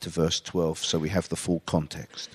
to verse 12 so we have the full context.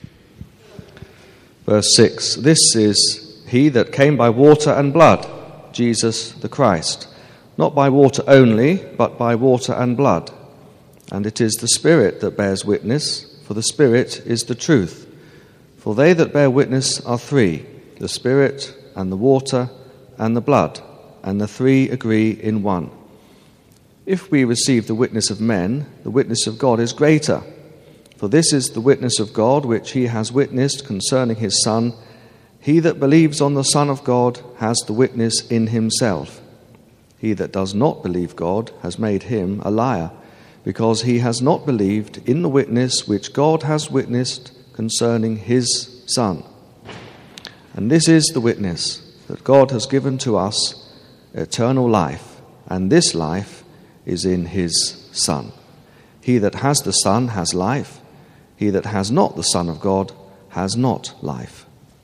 Verse 6, this is he that came by water and blood, Jesus the Christ, not by water only, but by water and blood. And it is the Spirit that bears witness, for the Spirit is the truth. For they that bear witness are three, the Spirit and the water and the blood, and the three agree in one. If we receive the witness of men, the witness of God is greater. For this is the witness of God which he has witnessed concerning his Son. He that believes on the Son of God has the witness in himself. He that does not believe God has made him a liar, because he has not believed in the witness which God has witnessed concerning his Son. And this is the witness, that God has given to us eternal life, and this life is in his Son. He that has the Son has life. He that has not the Son of God has not life.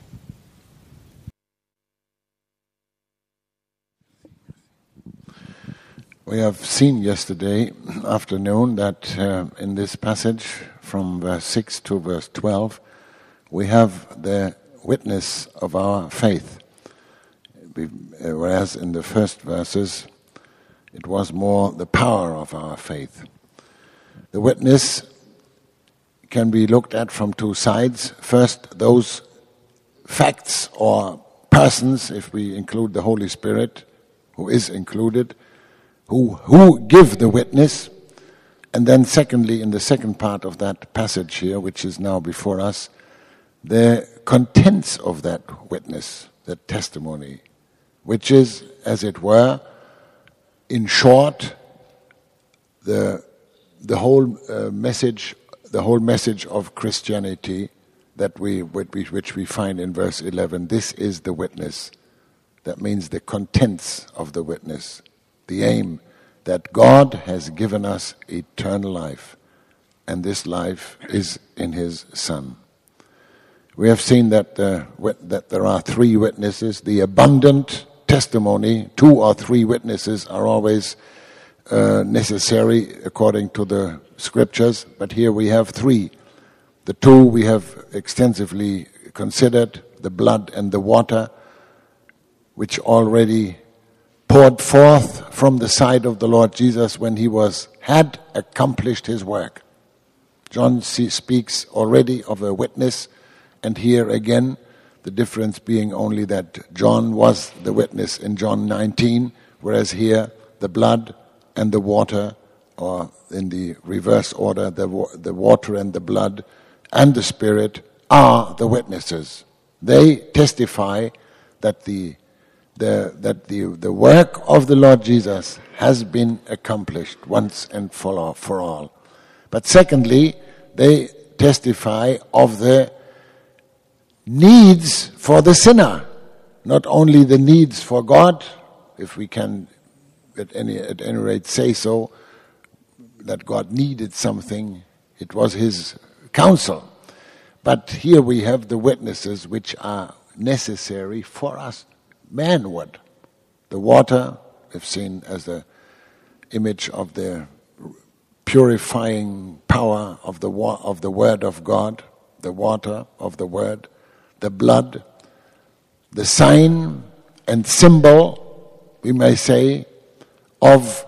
We have seen yesterday afternoon that in this passage from verse 6 to verse 12, we have the witness of our faith. Whereas in the first verses, it was more the power of our faith. The witness can be looked at from two sides. First, those facts or persons, if we include the Holy Spirit, who is included, who give the witness. And then secondly, in the second part of that passage here, which is now before us, the contents of that witness, that testimony, which is, as it were, in short, the whole message of Christianity which we find in verse 11. This is the witness. That means the contents of the witness, the aim that God has given us eternal life, and this life is in His Son. We have seen that there are three witnesses. The abundant testimony, 2 or 3 witnesses are always necessary according to the Scriptures, but here we have 3. The 2 we have extensively considered, the blood and the water, which already poured forth from the side of the Lord Jesus when He had accomplished His work. John speaks already of a witness, and here again, the difference being only that John was the witness in John 19, whereas here the blood and the water, or in the reverse order, the water and the blood and the Spirit are the witnesses. They testify that the work of the Lord Jesus has been accomplished once and for all. But secondly, they testify of the needs for the sinner, not only the needs for God, if we can at any rate say so, that God needed something, it was His counsel. But here we have the witnesses which are necessary for us manward. The water, we've seen as the image of the purifying power of the Word of God, the water of the Word, the blood, the sign and symbol, we may say, of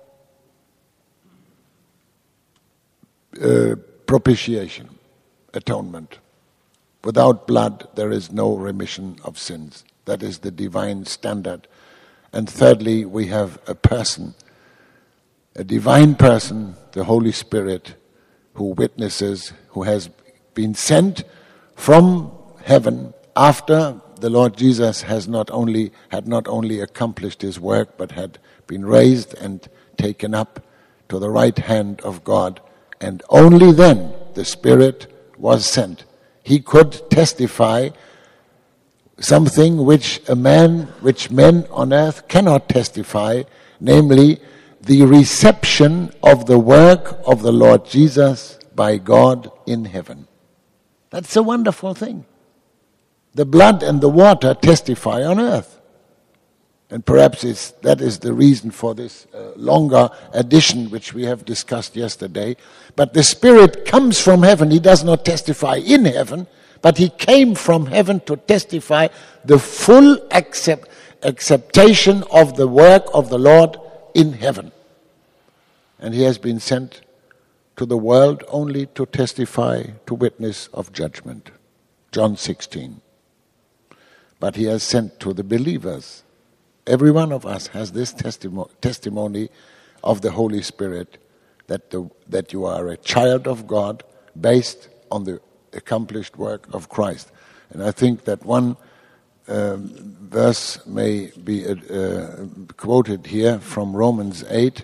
propitiation, atonement. Without blood, there is no remission of sins. That is the divine standard. And thirdly, we have a person, a divine person, the Holy Spirit, who witnesses, who has been sent from heaven after the Lord Jesus had not only accomplished His work, but had been raised and taken up to the right hand of God. And only then the Spirit was sent. He could testify something which men on earth cannot testify, namely the reception of the work of the Lord Jesus by God in heaven. That's a wonderful thing. The blood and the water testify on earth. And perhaps that is the reason for this longer addition which we have discussed yesterday. But the Spirit comes from heaven. He does not testify in heaven, but he came from heaven to testify the full acceptation of the work of the Lord in heaven. And he has been sent to the world only to testify, to witness of judgment. John 16. But he has sent to the believers. Every one of us has this testimony of the Holy Spirit that you are a child of God based on the accomplished work of Christ. And I think that one verse may be quoted here from Romans 8.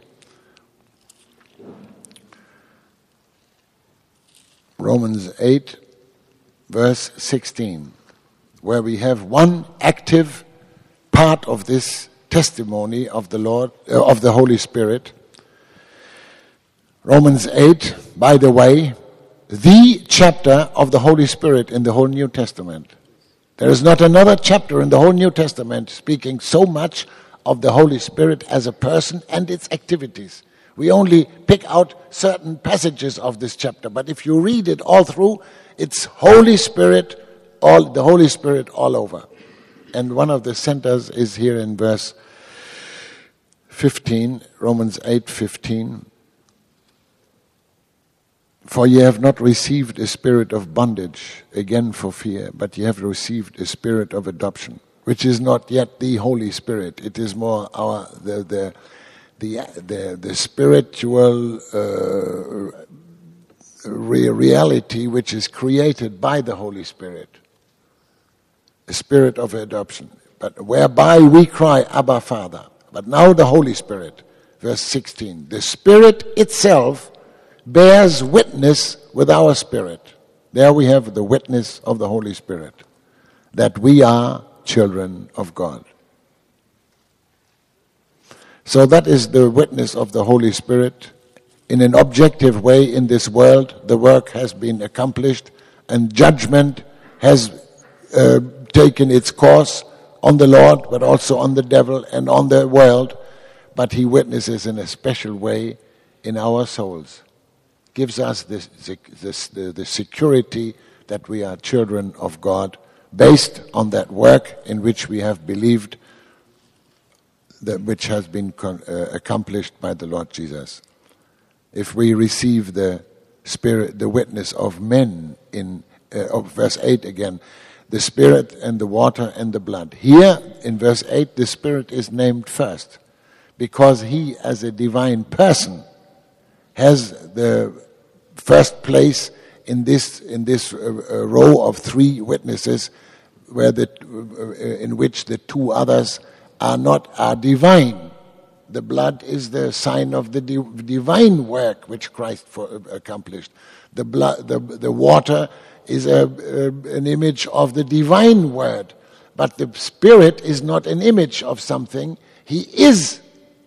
Romans 8, verse 16, where we have one active part of this testimony of the Lord, of the Holy Spirit. Romans 8, by the way, the chapter of the Holy Spirit in the whole New Testament. There is not another chapter in the whole New Testament speaking so much of the Holy Spirit as a person and its activities. We only pick out certain passages of this chapter, but if you read it all through, it's Holy Spirit, the Holy Spirit all over. And one of the centers is here in verse 15, Romans 8:15. For ye have not received a spirit of bondage, again for fear, but ye have received a spirit of adoption, which is not yet the Holy Spirit. It is more the spiritual reality which is created by the Holy Spirit. A spirit of adoption, but whereby we cry, Abba, Father. But now the Holy Spirit, verse 16. The Spirit itself bears witness with our spirit. There we have the witness of the Holy Spirit, that we are children of God. So that is the witness of the Holy Spirit. In an objective way in this world, the work has been accomplished and judgment has taken its course on the Lord, but also on the devil and on the world. But he witnesses in a special way in our souls. Gives us the security that we are children of God, based on that work in which we have believed, which has been accomplished by the Lord Jesus. If we receive the Spirit, the witness of men of verse 8 again, the Spirit and the water and the blood. Here in verse 8, the Spirit is named first, because he as a divine person has the first place in this row of three witnesses, in which the two others are divine. The blood is the sign of the divine work which Christ accomplished. The water is an image of the divine word, but the Spirit is not an image of something. He is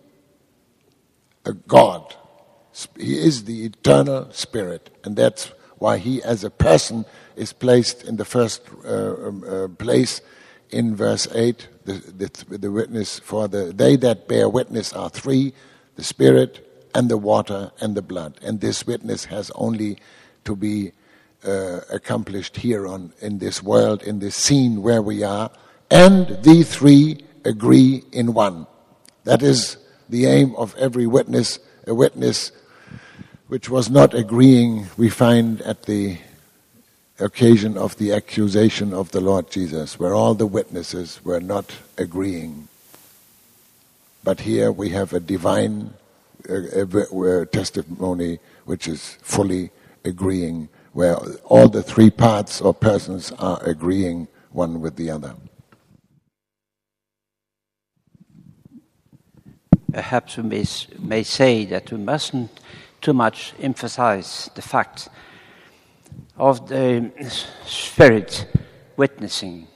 a God. He is the eternal Spirit, and that's why he as a person is placed in the first place in verse 8. The witness for they that bear witness are three, the Spirit and the water and the blood. And this witness has only to be accomplished here in this world, in this scene where we are, and the three agree in one. That is the aim of every witness. A witness which was not agreeing, we find at the occasion of the accusation of the Lord Jesus, where all the witnesses were not agreeing. But here we have a divine testimony which is fully agreeing, where all the three parts or persons are agreeing one with the other. Perhaps we may say that we mustn't too much emphasize the fact of the Spirit witnessing.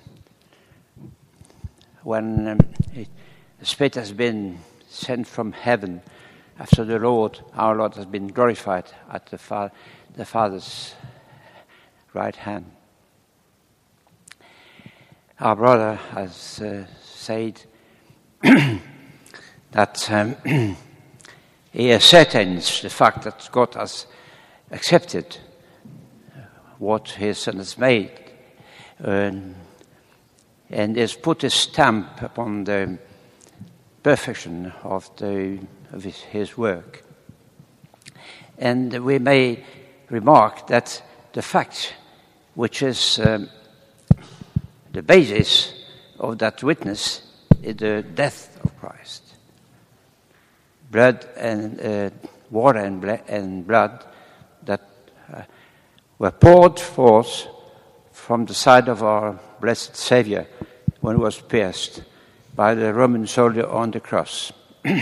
When the Spirit has been sent from heaven after our Lord has been glorified at the Father's right hand. Our brother has said that he ascertains the fact that God has accepted what his Son has made, and has put a stamp upon the perfection of his work. And we may remark that the fact which is the basis of that witness is the death of Christ. Blood and water and blood that were poured forth from the side of our blessed Savior when he was pierced by the Roman soldier on the cross.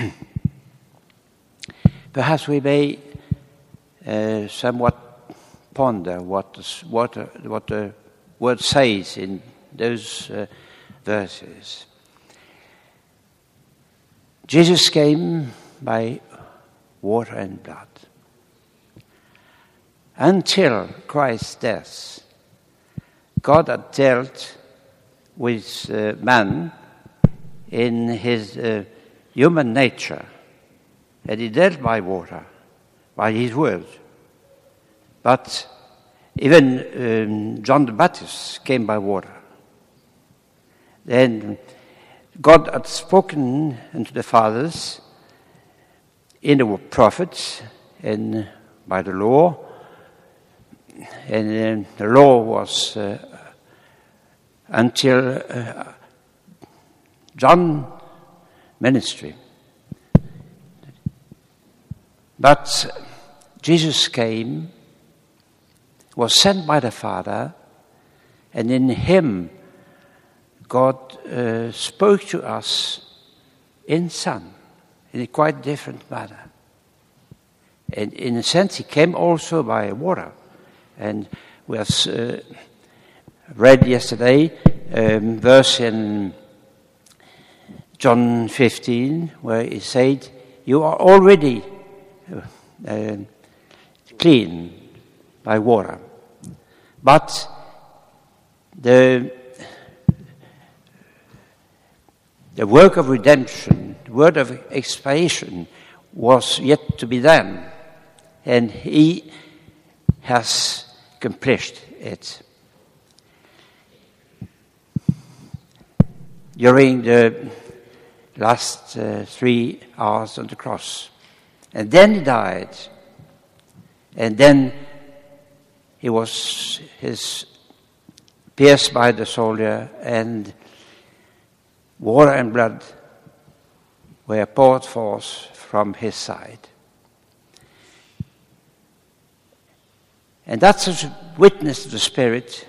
Perhaps we may somewhat ponder what the word says in those verses. Jesus came by water and blood. Until Christ's death, God had dealt with man in his human nature, and he dealt by water, by his word. But even John the Baptist came by water. Then God had spoken unto the fathers in the prophets and by the law, and the law was until John's ministry. But Jesus came, was sent by the Father, and in him God spoke to us in Son, in a quite different manner. And in a sense, he came also by water. And we have read yesterday verse in John 15, where he said, "You are already clean by water." But the work of redemption, the work of expiation was yet to be done. And he has accomplished it. During the last 3 hours on the cross. And then he died. And then he was pierced by the soldier, and water and blood were poured forth from his side. And that's a witness to the Spirit.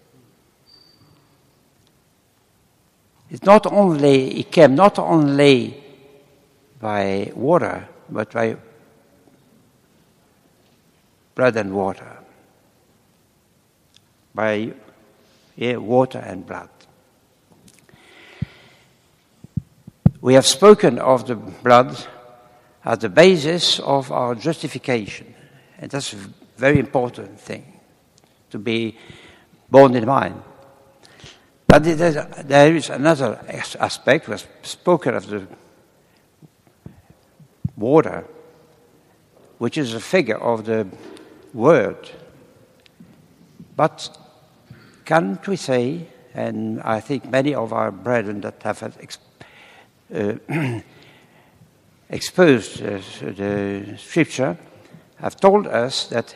He came not only by water, but by blood and water. By water and blood. We have spoken of the blood as the basis of our justification. And that's a very important thing to be borne in mind. But there is another aspect. We have spoken of the water, which is a figure of the Word. But can't we say, and I think many of our brethren that have exposed the Scripture have told us that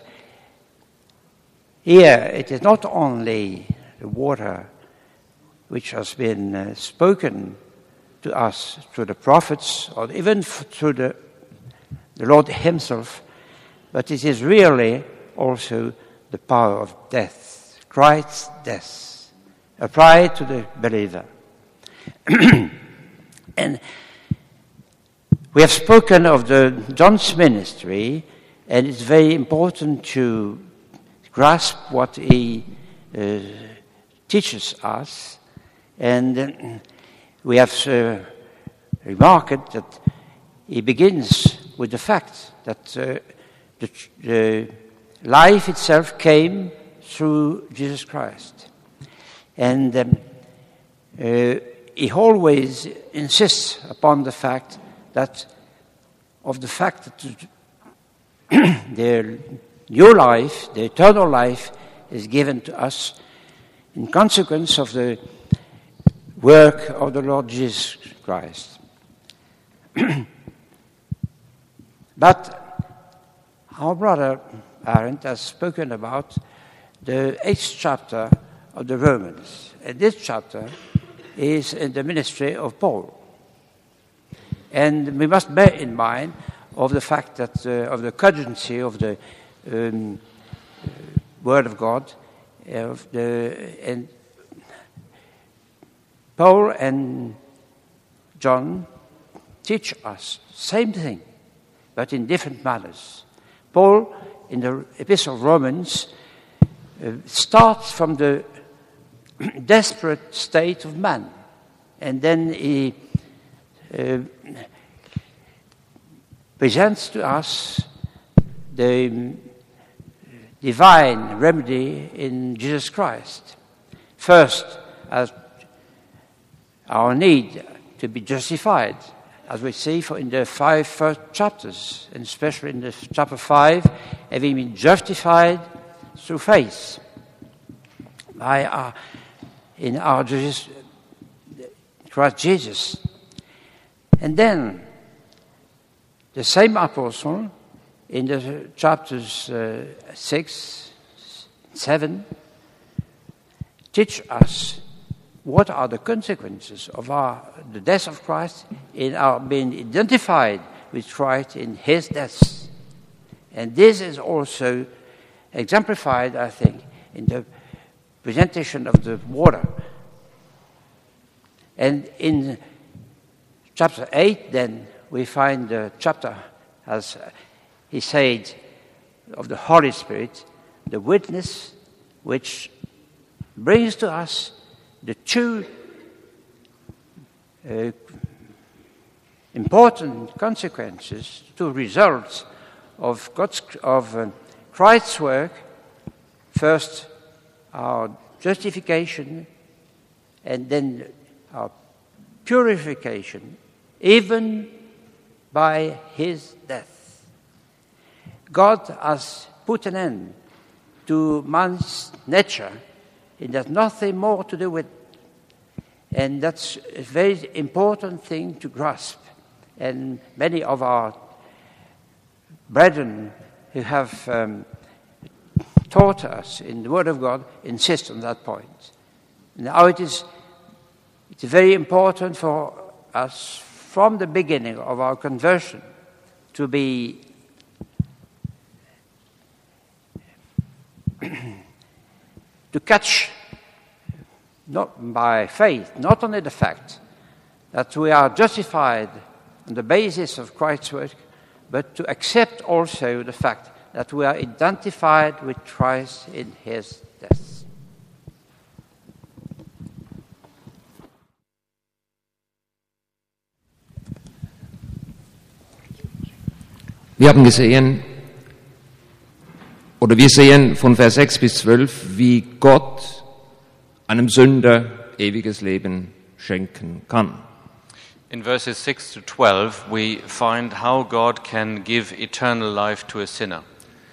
here it is not only the water which has been spoken to us through the prophets, or even through the Lord himself, but it is really also the power of death, Christ's death, applied to the believer. And we have spoken of John's ministry, and it's very important to grasp what he teaches us. And we have remarked that he begins with the fact that the life itself came through Jesus Christ. And he he always insists upon the fact that the new life, the eternal life, is given to us in consequence of the work of the Lord Jesus Christ. But our brother Arendt has spoken about the 8th chapter of the Romans. And this chapter is in the ministry of Paul. And we must bear in mind of the fact that of the cogency of the Word of God, and Paul and John teach us same thing, but in different manners. Paul, in the Epistle of Romans, starts from the desperate state of man, and then he presents to us the divine remedy in Jesus Christ. First, as our need to be justified, as we see in the 5 first chapters, and especially in the chapter 5, having been justified through faith in our Jesus, Christ Jesus. And then the same apostle in the chapters 6, 7 teach us what are the consequences of the death of Christ in our being identified with Christ in his death. And this is also exemplified, I think, in the presentation of the water. And in chapter 8, then, we find the chapter, as he said, of the Holy Spirit, the witness which brings to us the two important consequences, two results of Christ's work. First, our justification, and then our purification, even by his death. God has put an end to man's nature. It has nothing more to do with, and that's a very important thing to grasp. And many of our brethren who have taught us in the Word of God insist on that point. Now it's very important for us from the beginning of our conversion to be to catch, not by faith, not only the fact that we are justified on the basis of Christ's work, but to accept also the fact that we are identified with Christ in his death. Wir sehen von Vers 6 bis 12, wie Gott einem Sünder ewiges Leben schenken kann. In verses 6 to 12, we find how God can give eternal life to a sinner.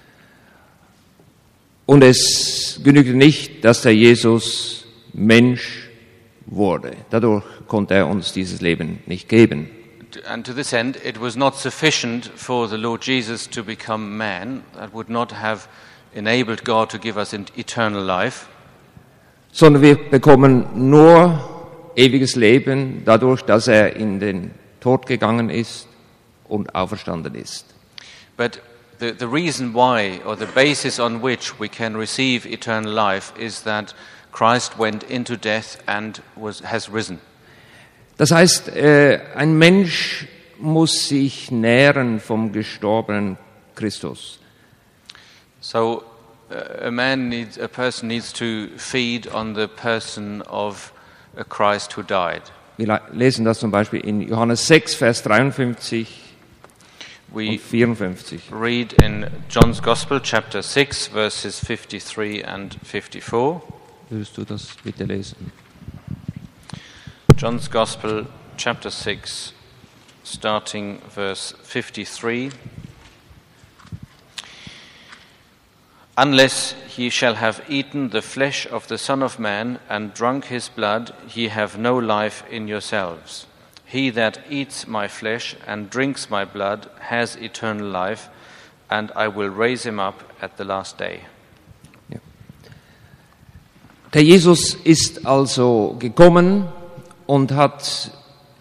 Und es genügte nicht, dass der Jesus Mensch wurde. Dadurch konnte er uns dieses Leben nicht geben. And to this end, it was not sufficient for the Lord Jesus to become man. That would not have enabled God to give us eternal life. Sondern wir bekommen nur ewiges Leben dadurch, dass er in den Tod gegangen ist und auferstanden ist. But the reason why, or the basis on which we can receive eternal life, is that Christ went into death and has risen. Das heißt, ein Mensch muss sich nähren vom gestorbenen Christus. So a person needs to feed on the person of a Christ who died. Wir lesen das zum Beispiel in Johannes 6, Vers 53 und 54. Read in John's Gospel, chapter 6, verses 53 and 54. Würdest du das bitte lesen? John's Gospel, chapter 6, starting verse 53. Unless ye shall have eaten the flesh of the Son of Man and drunk his blood, ye have no life in yourselves. He that eats my flesh and drinks my blood has eternal life, and I will raise him up at the last day. Ja. Der Jesus ist also gekommen und hat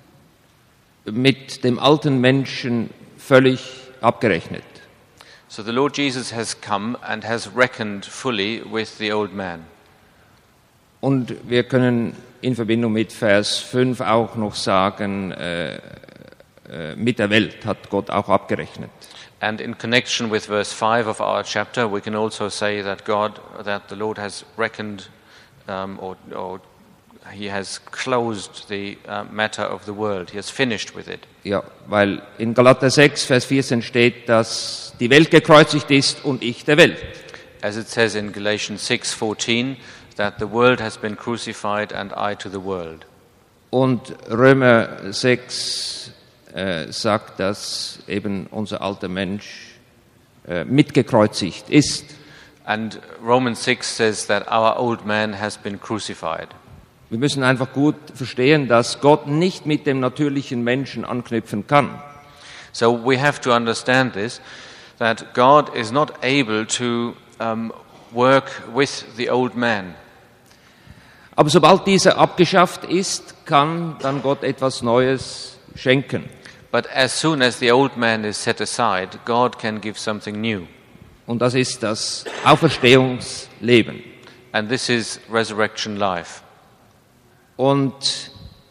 mit dem alten Menschen völlig abgerechnet. So the Lord Jesus has come and has reckoned fully with the old man. Und wir können in Verbindung mit Vers 5 auch noch sagen, mit der Welt hat Gott auch abgerechnet. And in connection with verse 5 of our chapter, we can also say that the Lord has reckoned, or he has closed the matter of the world. He has finished with it. Ja, weil in Galater 6, Vers 14 steht, dass die Welt gekreuzigt ist und ich der Welt. As it says in Galatians 6:14, that the world has been crucified and I to the world. Und Römer 6 sagt, dass eben unser alter Mensch mitgekreuzigt ist. And Romans 6 says that our old man has been crucified. Wir müssen einfach gut verstehen, dass Gott nicht mit dem natürlichen Menschen anknüpfen kann. So we have to understand this, that God is not able to work with the old man. Aber sobald dieser abgeschafft ist, kann dann Gott etwas Neues schenken. But as soon as the old man is set aside, God can give something new. Und das ist das Auferstehungsleben. And this is resurrection life. Und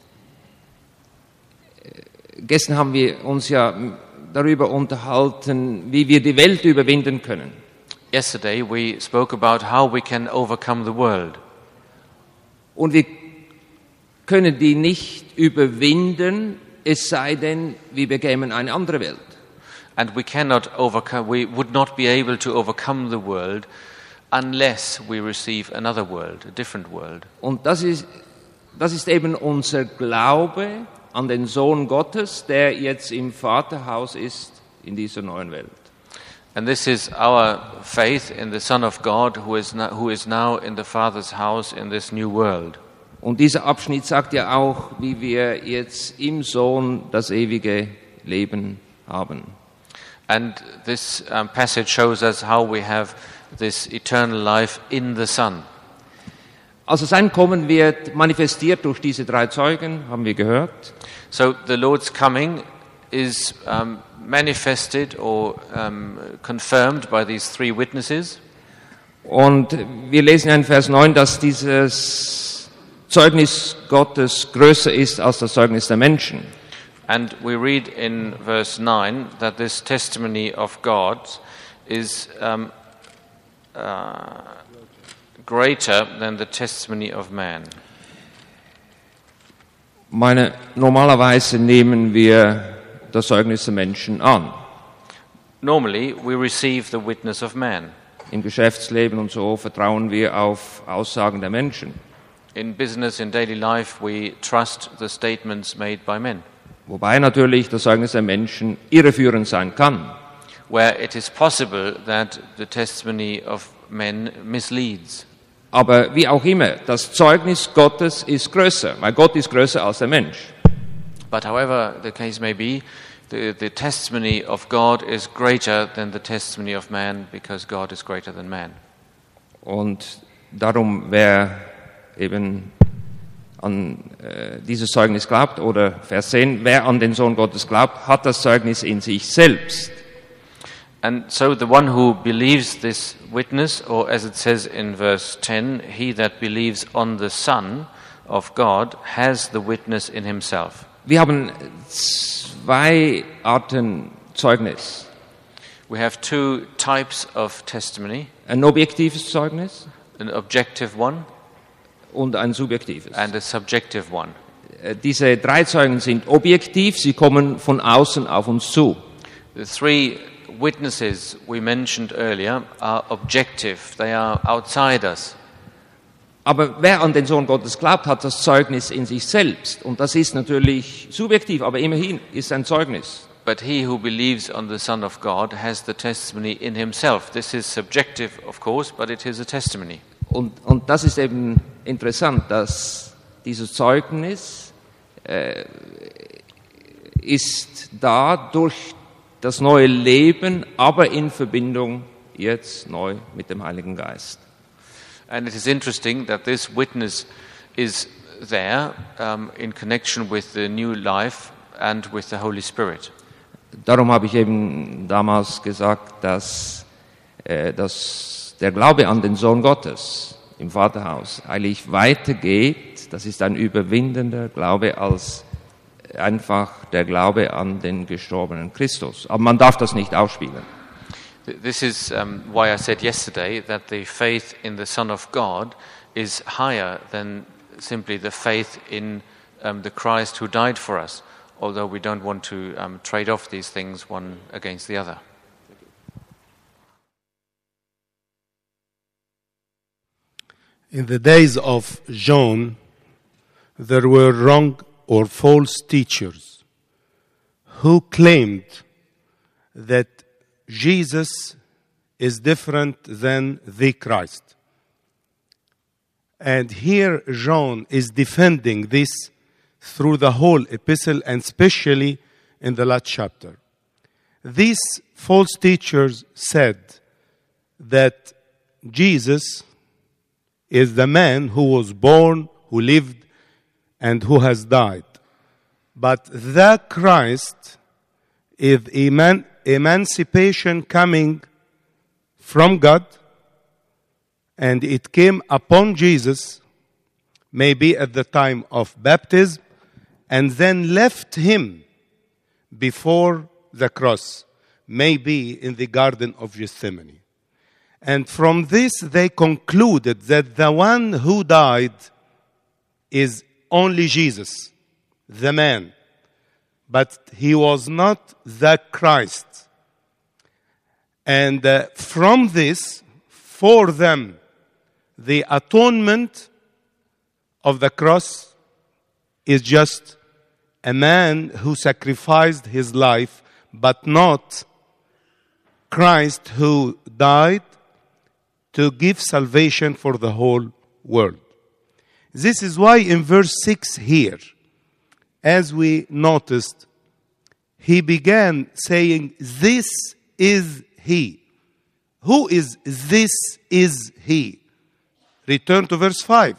gestern haben wir uns ja darüber unterhalten, wie wir die Welt überwinden können. Yesterday we spoke about how we can overcome the world. Und wir können die nicht überwinden, es sei denn, wir bekämen eine andere Welt. And we would not be able to overcome the world unless we receive another world, a different world. Und das ist eben unser Glaube an den Sohn Gottes, der jetzt im Vaterhaus ist in dieser neuen Welt. And this is our faith in the Son of God who is now in the Father's house in this new world. Und dieser Abschnitt sagt ja auch, wie wir jetzt im Sohn das ewige Leben haben. And this passage shows us how we have this eternal life in the Son. Also sein Kommen wird manifestiert durch diese drei Zeugen, haben wir gehört. So the Lord's coming is manifested or confirmed by these three witnesses. Und wir lesen in Vers 9, dass dieses Zeugnis Gottes größer ist als das Zeugnis der Menschen. And we read in verse 9 that this testimony of God is greater than the testimony of man. Normalerweise nehmen wir das Zeugnis der Menschen an. Normally we receive the witness of man. Im Geschäftsleben und so vertrauen wir auf Aussagen der Menschen. In business, in daily life, we trust the statements made by men. Wobei natürlich das Zeugnis der Menschen irreführend sein kann. Where it is possible that the testimony of men misleads. Aber wie auch immer, das Zeugnis Gottes ist größer, weil Gott ist größer als der Mensch. But however the case may be, the testimony of God is greater than the testimony of man, because God is greater than man. Und darum, wer eben an dieses Zeugnis glaubt, oder Vers 10, wer an den Sohn Gottes glaubt, hat das Zeugnis in sich selbst. And so the one who believes this witness, or as it says in verse 10, he that believes on the Son of God has the witness in himself. Wir haben zwei Arten Zeugnis. We have two types of testimony, Ein objektives Zeugnis an objective one und ein subjektives. and a subjective one. Diese drei Zeugen sind objektiv, sie kommen von außen auf uns zu. The three witnesses we mentioned earlier are objective, they are outside us. Aber wer an den Sohn Gottes glaubt, hat das Zeugnis in sich selbst. Und das ist natürlich subjektiv, aber immerhin ist ein Zeugnis. But he who believes on the Son of God has the testimony in himself. This is subjective, of course, but it is a testimony. Und das ist eben interessant, dass dieses Zeugnis ist da durch das neue Leben, aber in Verbindung jetzt neu mit dem Heiligen Geist. And it is interesting that this witness is there in connection with the new life and with the Holy Spirit. Darum habe ich eben damals gesagt, dass der Glaube an den Sohn Gottes im Vaterhaus eigentlich weitergeht. Das ist ein überwindender Glaube als einfach der Glaube an den gestorbenen Christus. Aber man darf das nicht ausspielen. This is why I said yesterday that the faith in the Son of God is higher than simply the faith in the Christ who died for us, although we don't want to trade off these things one against the other. In the days of John, there were wrong or false teachers who claimed that Jesus is different than the Christ. And here John is defending this through the whole epistle and especially in the last chapter. These false teachers said that Jesus is the man who was born, who lived, and who has died. But the Christ is emancipation coming from God, and it came upon Jesus, maybe at the time of baptism, and then left him before the cross, maybe in the Garden of Gethsemane. And from this they concluded that the one who died is only Jesus, the man. But he was not the Christ. And from this, for them, the atonement of the cross is just a man who sacrificed his life, but not Christ who died to give salvation for the whole world. This is why in verse 6 here, as we noticed, he began saying, "This is he." Who is this is he? Return to verse 5.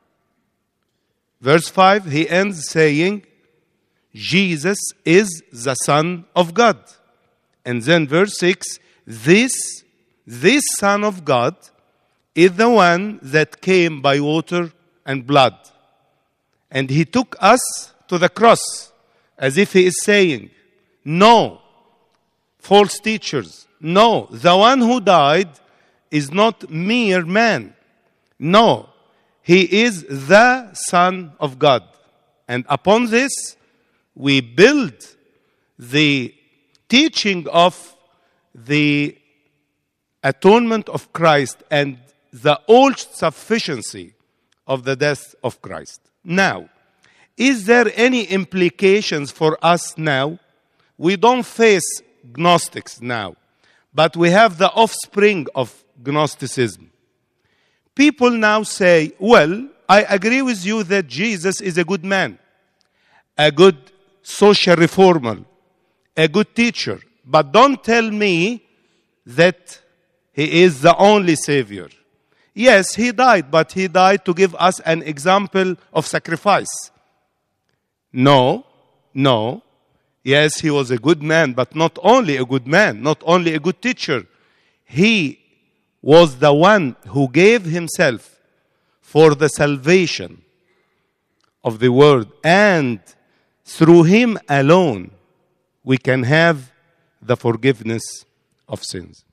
Verse 5, he ends saying, Jesus is the Son of God. And then verse 6, this Son of God is the one that came by water and blood. And he took us to the cross, as if he is saying, no, false teachers, no, the one who died is not mere man. No, he is the Son of God. And upon this, we build the teaching of the atonement of Christ and the all-sufficiency of the death of Christ. Now, is there any implications for us now? We don't face Gnostics now, but we have the offspring of Gnosticism. People now say, well, I agree with you that Jesus is a good man, a good social reformer, a good teacher, but don't tell me that he is the only Savior. Yes, he died, but he died to give us an example of sacrifice. No. Yes, he was a good man, but not only a good man, not only a good teacher. He was the one who gave himself for the salvation of the world. And through him alone, we can have the forgiveness of sins.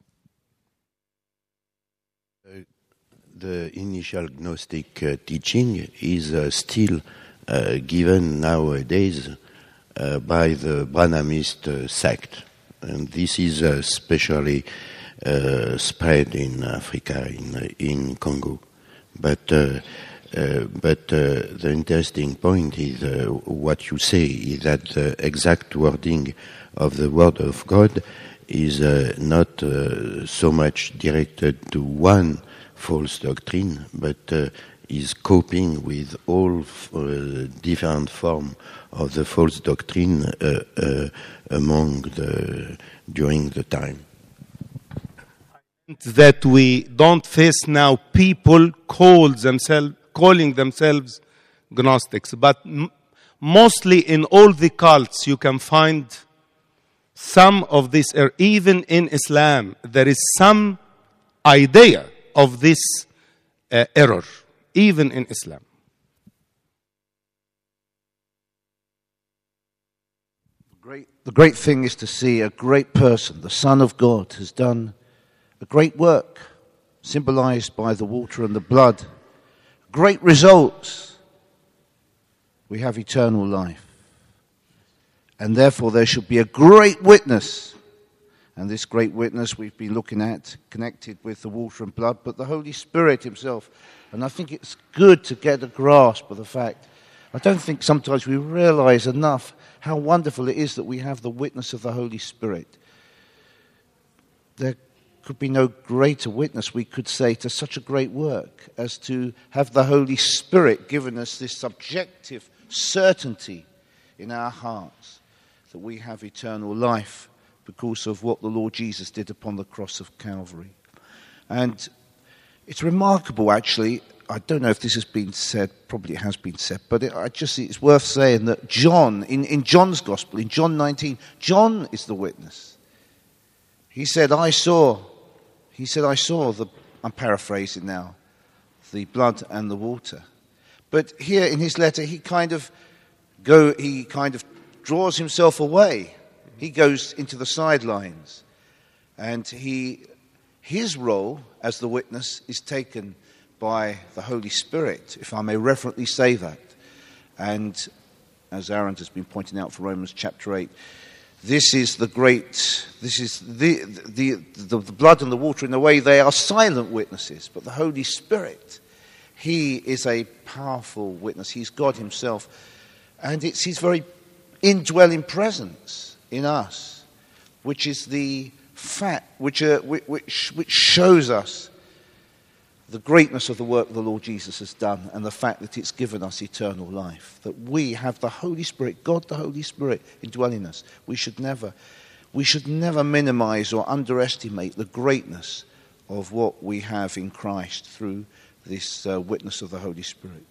The initial Gnostic teaching is still given nowadays by the Branhamist sect. And this is especially spread in Africa, in Congo. But the interesting point is what you say is that the exact wording of the Word of God is not so much directed to one false doctrine, but is coping with all different forms of the false doctrine during the time. That we don't face now people calling themselves Gnostics, but mostly in all the cults you can find some of this, even in Islam, there is some idea of this error, even in Islam. The great thing is to see a great person, the Son of God, has done a great work, symbolized by the water and the blood. Great results. We have eternal life. And therefore there should be a great witness. And this great witness we've been looking at, connected with the water and blood, but the Holy Spirit himself. And I think it's good to get a grasp of the fact. I don't think sometimes we realize enough how wonderful it is that we have the witness of the Holy Spirit. There could be no greater witness, we could say, to such a great work as to have the Holy Spirit given us this subjective certainty in our hearts that we have eternal life because of what the Lord Jesus did upon the cross of Calvary. And it's remarkable, actually. I don't know if this has been said, probably it has been said, but it's worth saying that John, in John's Gospel, in John 19, John is the witness. He said, I saw I'm paraphrasing now, the blood and the water. But here in his letter, he kind of draws himself away. He goes into the sidelines. And his role as the witness is taken by the Holy Spirit, if I may reverently say that. And as Aaron has been pointing out for Romans chapter 8, the blood and the water, in a way, they are silent witnesses. But the Holy Spirit, he is a powerful witness. He's God himself. And it's his very indwelling presence in us, which is the fact, which shows us the greatness of the work the Lord Jesus has done and the fact that it's given us eternal life. That we have the Holy Spirit, God the Holy Spirit, indwelling us. We should never minimize or underestimate the greatness of what we have in Christ through this witness of the Holy Spirit.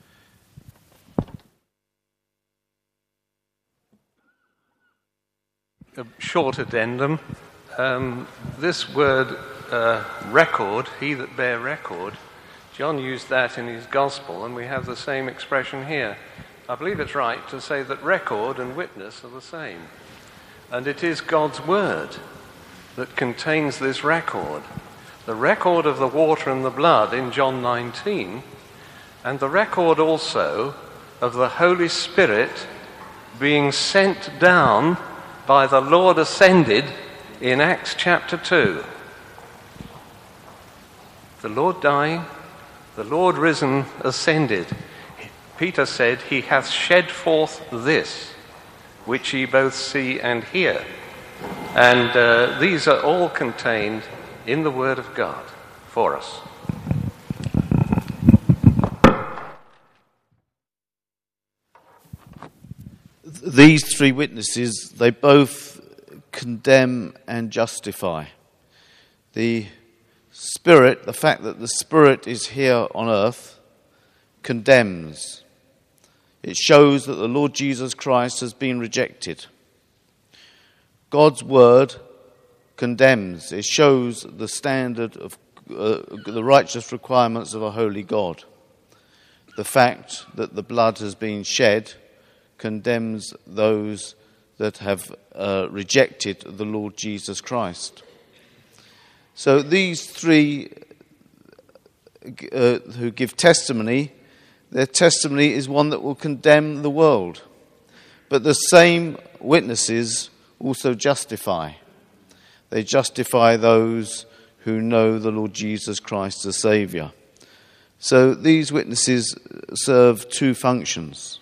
A short addendum. This word record, he that bear record, John used that in his gospel, and we have the same expression here. I believe it's right to say that record and witness are the same. And it is God's word that contains this record. The record of the water and the blood in John 19, and the record also of the Holy Spirit being sent down by the Lord ascended in Acts chapter 2. The Lord dying, the Lord risen, ascended. Peter said, he hath shed forth this, which ye both see and hear. And these are all contained in the Word of God for us. These three witnesses, they both condemn and justify. The Spirit, the fact that the Spirit is here on earth, condemns. It shows that the Lord Jesus Christ has been rejected. God's word condemns. It shows the standard of the righteous requirements of a holy God. The fact that the blood has been shed condemns those that have rejected the Lord Jesus Christ. So these three who give testimony, their testimony is one that will condemn the world. But the same witnesses also justify. They justify those who know the Lord Jesus Christ as Saviour. So these witnesses serve two functions.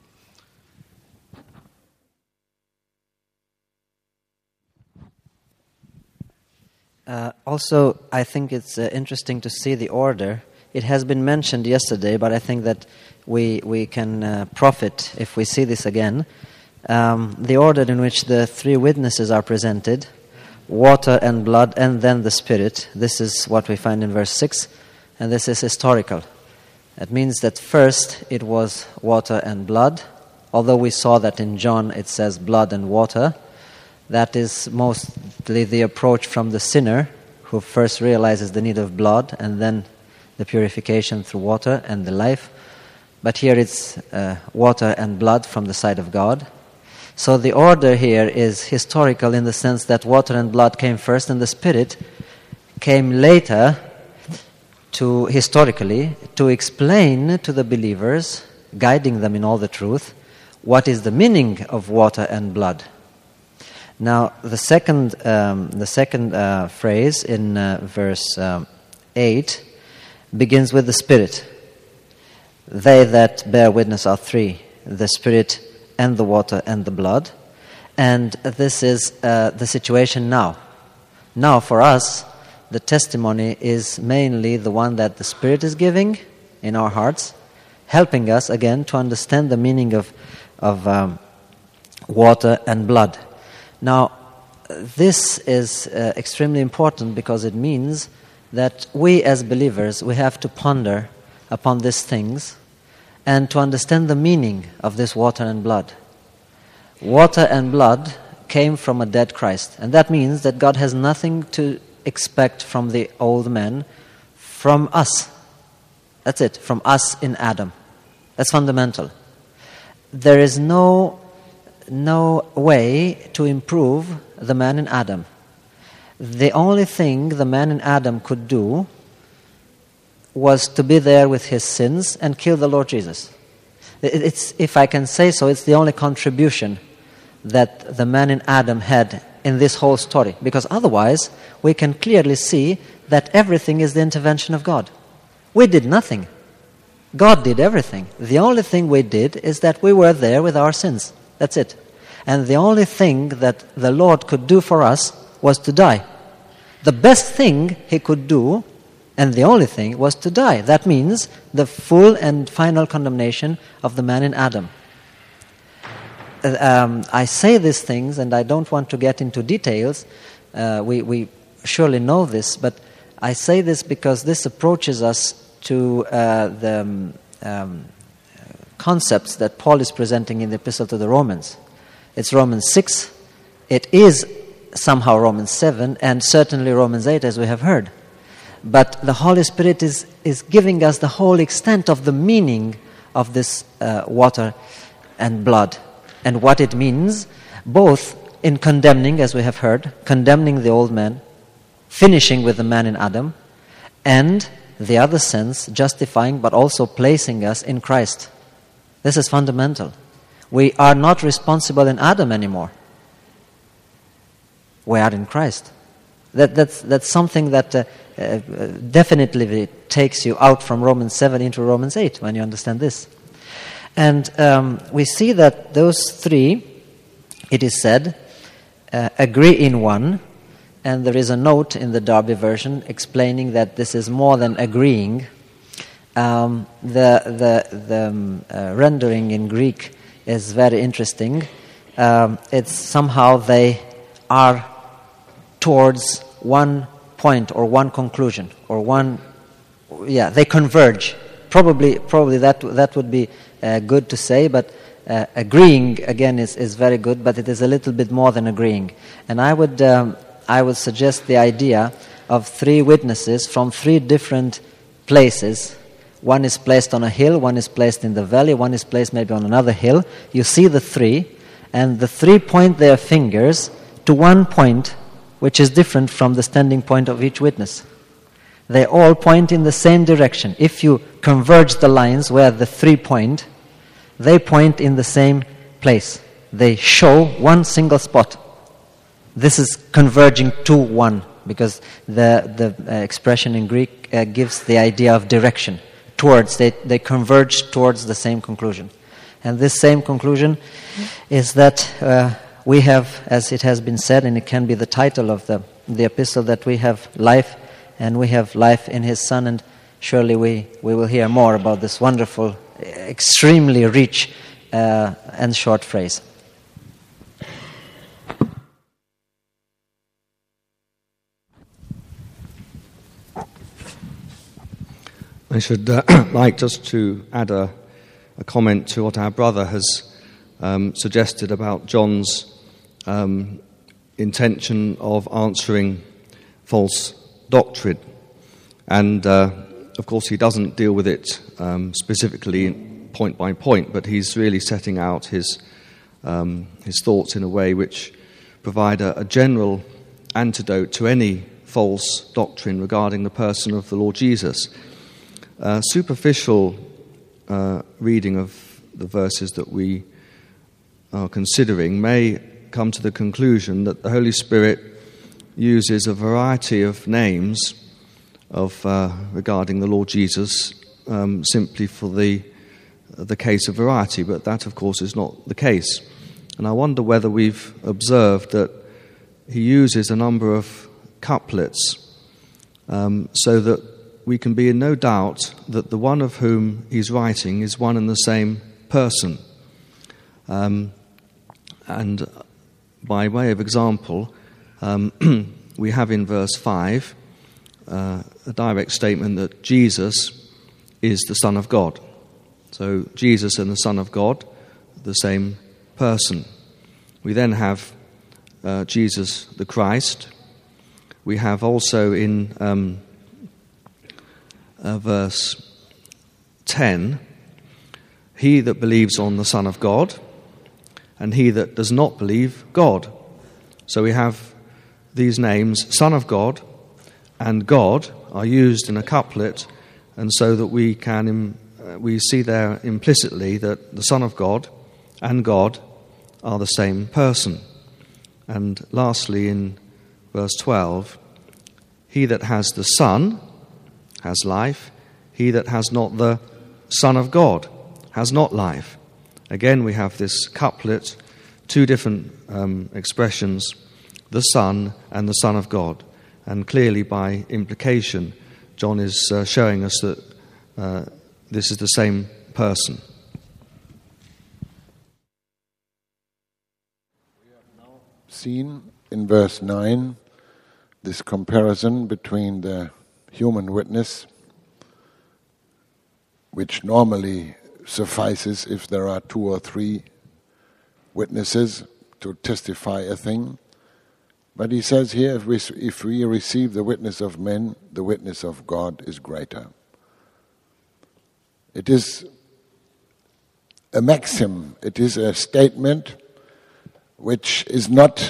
Also, I think it's interesting to see the order. It has been mentioned yesterday, but I think that we can profit if we see this again. The order in which the three witnesses are presented, water and blood, and then the Spirit. This is what we find in verse 6, and this is historical. It means that first it was water and blood, although we saw that in John it says blood and water. That is mostly the approach from the sinner, who first realizes the need of blood and then the purification through water and the life. But here it's water and blood from the side of God. So the order here is historical in the sense that water and blood came first and the Spirit came later historically to explain to the believers, guiding them in all the truth, what is the meaning of water and blood. Now, the second phrase in verse 8 begins with the Spirit. They that bear witness are three, the Spirit and the water and the blood. And this is the situation now. Now, for us, the testimony is mainly the one that the Spirit is giving in our hearts, helping us, again, to understand the meaning of water and blood. Now, this is extremely important because it means that we as believers, we have to ponder upon these things and to understand the meaning of this water and blood. Water and blood came from a dead Christ, and that means that God has nothing to expect from the old man, from us. That's it, from us in Adam. That's fundamental. There is no way to improve the man in Adam. The only thing the man in Adam could do was to be there with his sins and kill the Lord Jesus. It's, if I can say so, it's the only contribution that the man in Adam had in this whole story. Because otherwise, we can clearly see that everything is the intervention of God. We did nothing. God did everything. The only thing we did is that we were there with our sins. That's it. And the only thing that the Lord could do for us was to die. The best thing he could do, and the only thing, was to die. That means the full and final condemnation of the man in Adam. I say these things, and I don't want to get into details. We surely know this, but I say this because this approaches us to the concepts that Paul is presenting in the Epistle to the Romans. It's Romans 6. It is somehow Romans 7, and certainly Romans 8, as we have heard. But the Holy Spirit is giving us the whole extent of the meaning of this water and blood, and what it means, both in condemning, as we have heard, condemning the old man, finishing with the man in Adam, and the other sense, justifying, but also placing us in Christ. This is fundamental. We are not responsible in Adam anymore. We are in Christ. That's something that definitely takes you out from Romans 7 into Romans 8 when you understand this. And we see that those three, it is said, agree in one. And there is a note in the Darby version explaining that this is more than agreeing. The rendering in Greek is very interesting. It's somehow they are towards one point or one conclusion or one. Yeah, they converge. Probably that would be good to say, but agreeing again is very good. But it is a little bit more than agreeing. And I would suggest the idea of three witnesses from three different places. One is placed on a hill, one is placed in the valley, one is placed maybe on another hill. You see the three, and the three point their fingers to one point, which is different from the standing point of each witness. They all point in the same direction. If you converge the lines where the three point, they point in the same place. They show one single spot. This is converging to one, because the expression in Greek gives the idea of direction, towards, they converge towards the same conclusion. And this same conclusion is that we have, as it has been said, and it can be the title of the epistle, that we have life, and we have life in His Son, and surely we will hear more about this wonderful, extremely rich and short phrase. I should like just to add a comment to what our brother has suggested about John's intention of answering false doctrine. And, of course, he doesn't deal with it specifically point by point, but he's really setting out his thoughts in a way which provide a general antidote to any false doctrine regarding the person of the Lord Jesus. Superficial reading of the verses that we are considering may come to the conclusion that the Holy Spirit uses a variety of names regarding the Lord Jesus simply for the case of variety, but that, of course, is not the case. And I wonder whether we've observed that he uses a number of couplets so that we can be in no doubt that the one of whom he's writing is one and the same person. And by way of example, we have in verse 5 a direct statement that Jesus is the Son of God. So Jesus and the Son of God, the same person. We then have Jesus the Christ. We have also in verse 10, he that believes on the Son of God, and he that does not believe God. So we have these names, Son of God and God, are used in a couplet, and so that we see there implicitly that the Son of God and God are the same person. And lastly, in verse 12, he that has the Son has life, he that has not the Son of God has not life. Again, we have this couplet, two different expressions, the Son and the Son of God. And clearly, by implication, John is showing us that this is the same person. We have now seen in verse 9 this comparison between the human witness, which normally suffices if there are 2 or 3 witnesses to testify a thing. But he says here, if we receive the witness of men, the witness of God is greater. It is a maxim, it is a statement which is not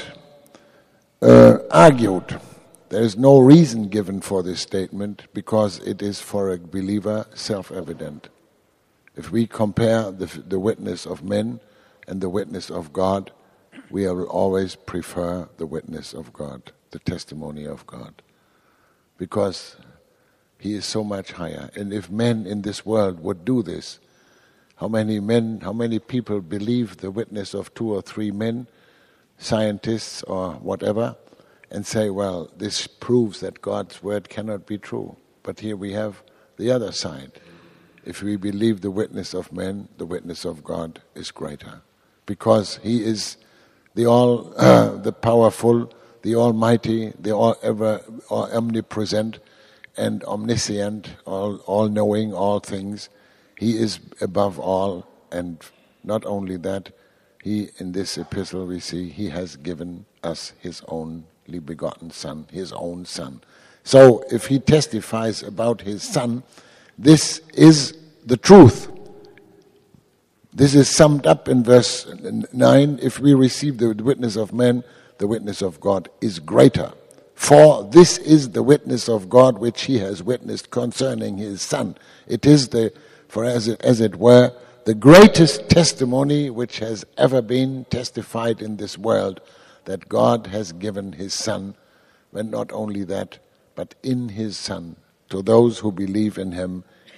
argued. There is no reason given for this statement because it is for a believer self-evident. If we compare the witness of men and the witness of God, we will always prefer the witness of God, the testimony of God, because He is so much higher. And if men in this world would do this, how many people believe the witness of 2 or 3 men, scientists or whatever, and say, well, this proves that God's word cannot be true. But here we have the other side. If we believe the witness of men, the witness of God is greater, because He is the powerful, the Almighty, the omnipresent and omniscient, all-knowing, all things. He is above all, and not only that, He, in this epistle we see, He has given us His only begotten Son, His own Son. So if He testifies about His Son, this is the truth. This is summed up in verse 9. If we receive the witness of men, the witness of God is greater. For this is the witness of God which He has witnessed concerning His Son. It is as it were, the greatest testimony which has ever been testified in this world, that God has given His Son, and not only that, but in His Son, to those who believe in Him,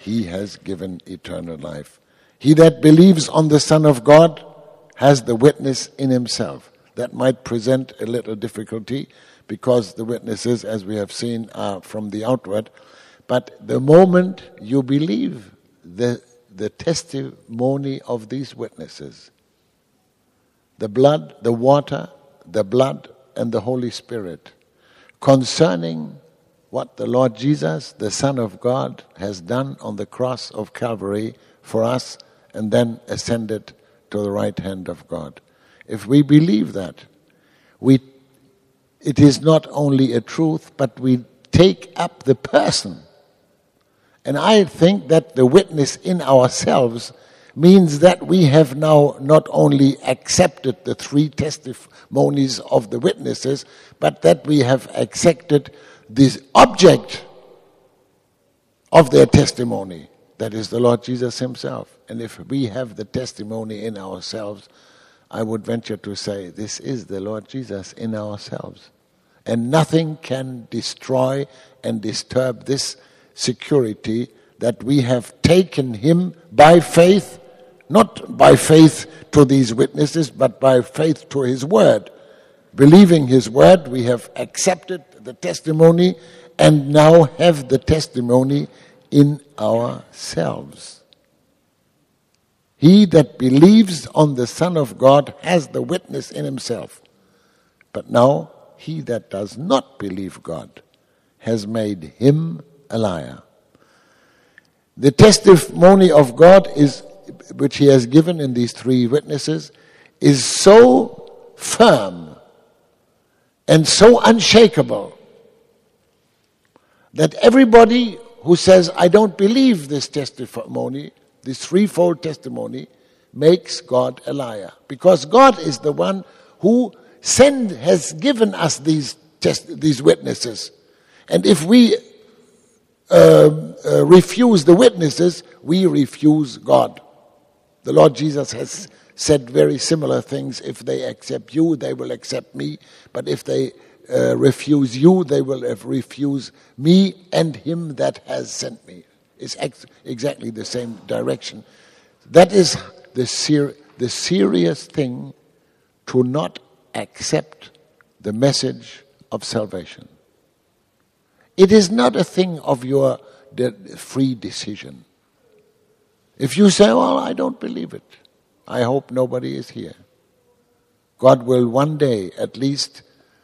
he has given eternal life. He that believes on the Son of God has the witness in himself. That might present a little difficulty because the witnesses, as we have seen, are from the outward. But the moment you believe the testimony of these witnesses, the blood, the water, the blood, and the Holy Spirit, concerning what the Lord Jesus, the Son of God, has done on the cross of Calvary for us and then ascended to the right hand of God. If we believe that, it is not only a truth, but we take up the person. And I think that the witness in ourselves means that we have now not only accepted the three testimonies of the witnesses, but that we have accepted the object of their testimony, that is the Lord Jesus himself. And if we have the testimony in ourselves, I would venture to say this is the Lord Jesus in ourselves. And nothing can destroy and disturb this security that we have taken him by faith, not by faith to these witnesses, but by faith to his word. Believing his word, we have accepted the testimony and now have the testimony in ourselves. He that believes on the Son of God has the witness in himself. But now, he that does not believe God has made him a liar. The testimony of God which he has given in these three witnesses is so firm and so unshakable that everybody who says, I don't believe this testimony, this threefold testimony, makes God a liar. Because God is the one who has given us these witnesses. And if we refuse the witnesses, we refuse God. The Lord Jesus has said very similar things. If they accept you, they will accept me. But if they refuse you, they will refuse me and him that has sent me. It's exactly the same direction. That is the serious thing, to not accept the message of salvation. It is not a thing of your free decision. If you say, well, I don't believe it, I hope nobody is here. God will one day at least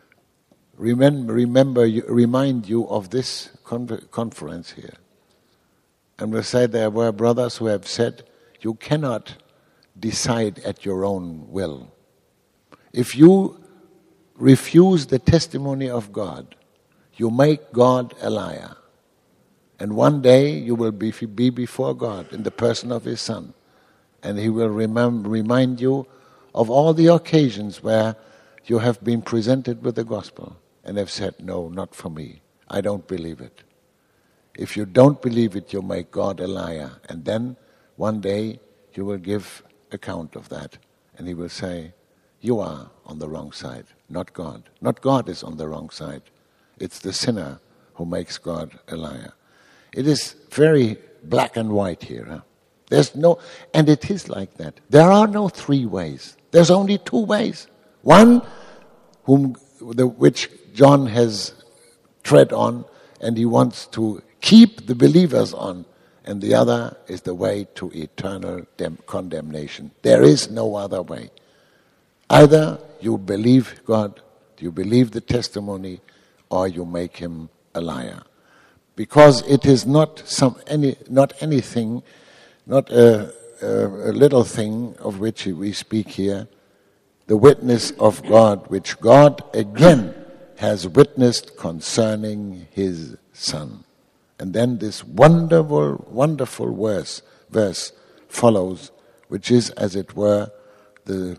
remind you of this conference here. And will say there were brothers who have said, you cannot decide at your own will. If you refuse the testimony of God, you make God a liar. And one day you will be before God in the person of his Son. And he will remind you of all the occasions where you have been presented with the gospel and have said, no, not for me. I don't believe it. If you don't believe it, you make God a liar. And then one day you will give account of that. And he will say, you are on the wrong side, not God. Not God is on the wrong side. It's the sinner who makes God a liar. It is very black and white here. Huh? And it is like that. There are no three ways. There's only two ways. One, which John has tread on, and he wants to keep the believers on. And the other is the way to eternal condemnation. There is no other way. Either you believe God, you believe the testimony, or you make him a liar. Because it is not anything, not a little thing of which we speak here, the witness of God, which God again has witnessed concerning his Son. And then this wonderful verse follows, which is, as it were, the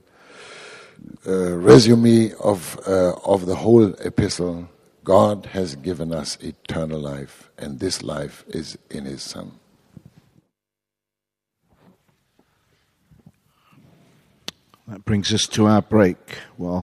resume of the whole epistle. God has given us eternal life, and this life is in his Son. That brings us to our break. Well,